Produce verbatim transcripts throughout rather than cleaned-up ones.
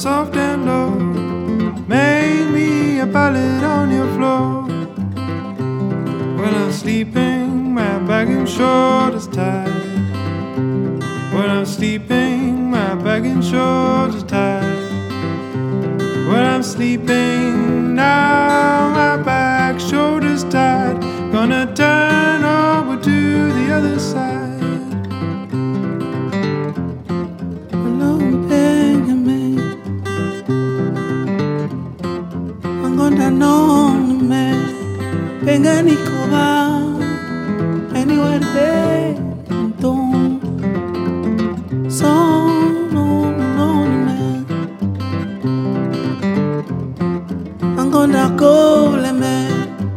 soft and low. Make me a ballad on your floor. When I'm sleeping, my back and shoulders tight. When I'm sleeping, my back and shoulders tight. When I'm sleeping, now my back, shoulders tight. Gonna turn over to the other side. Alone begging me, I'm gonna know me. Pengani koba, anywhere they don't. So no no man, I'm gonna go le man.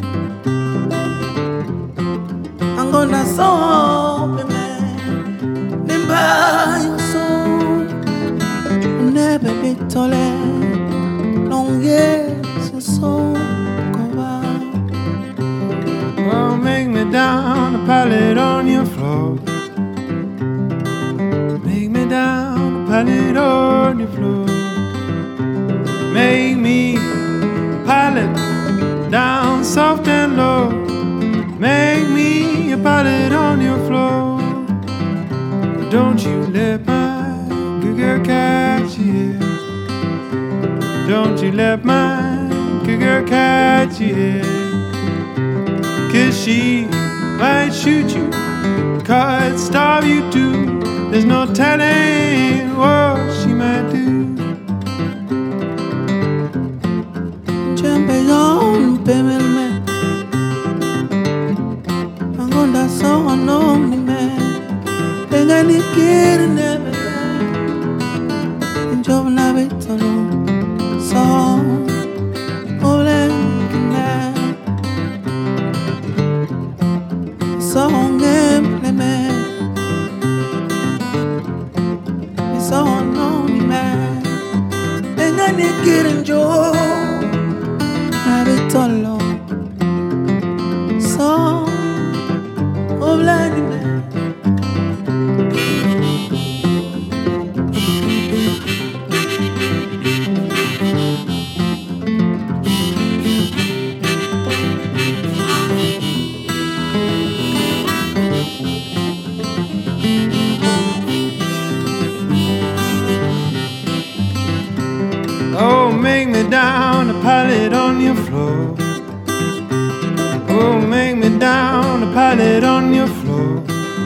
I'm gonna solve me man. Nimba your soul, never be tolerant. Long years your soul go out. Well, make me down a pallet on your floor. Make me down a pallet on your floor. Make me a pallet down soft and low. Make me a pallet on your floor. Don't you let my good girl catch you here. Don't you let my good girl catch you here. Cause she might shoot you, cut, starve you too. There's no telling what she might do. Jumping on baby man, I'm gonna so unknown man. Then I need get in never and job na bit alone. So all I can song game man. It's so unknown man. Then I need get in job. Tolo so obladi me. Oh, make me down a pallet on your floor. Oh, make me down a pallet on your floor.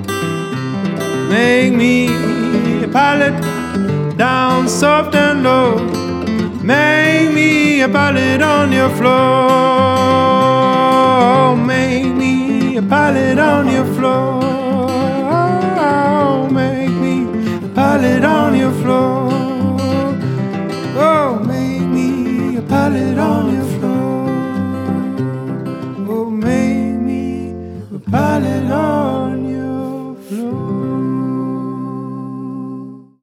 Make me a pallet down soft and low. Make me a pallet on your floor. Make me a pallet on your floor. Make me a pallet on your floor.